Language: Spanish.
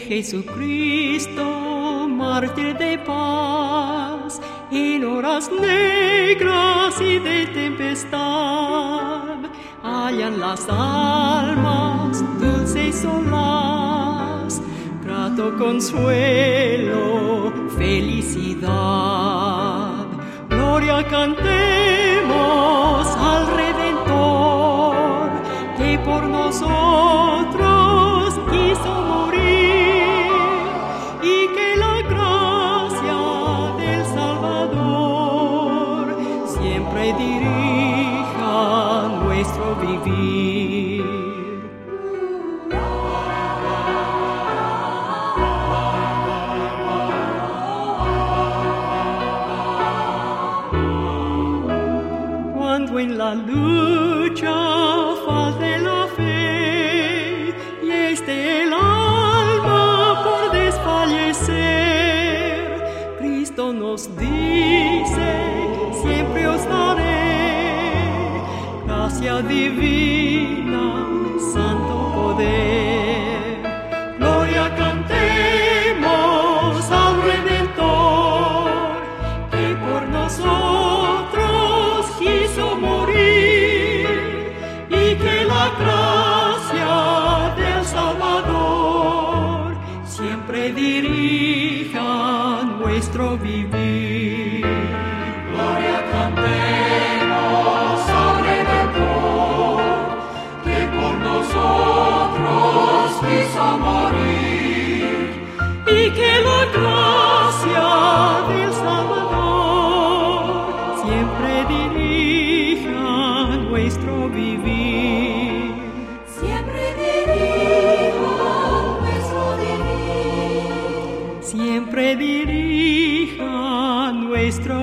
Jesucristo, mártir de paz, en horas negras y de tempestad, hallan las almas dulce solaz, grato consuelo, felicidad. Gloria cantemos al Redentor, que por nosotros quiso morir, y que la gracia del Salvador siempre dirija nuestro vivir. Cuando en la lucha falte la fe y esté el alma por desfallecer, Cristo nos dice: siempre os daré gracia divina, santo poder. Gloria cantemos al Redentor, que por nosotros quiso morir, y que la gracia del Salvador siempre dirija nuestro vivir. Gloria cantemos al Redentor, que por nosotros quiso morir, y que la gracia del Salvador siempre dirija nuestro vivir. Siempre dirija nuestro vivir. Siempre dirija nuestro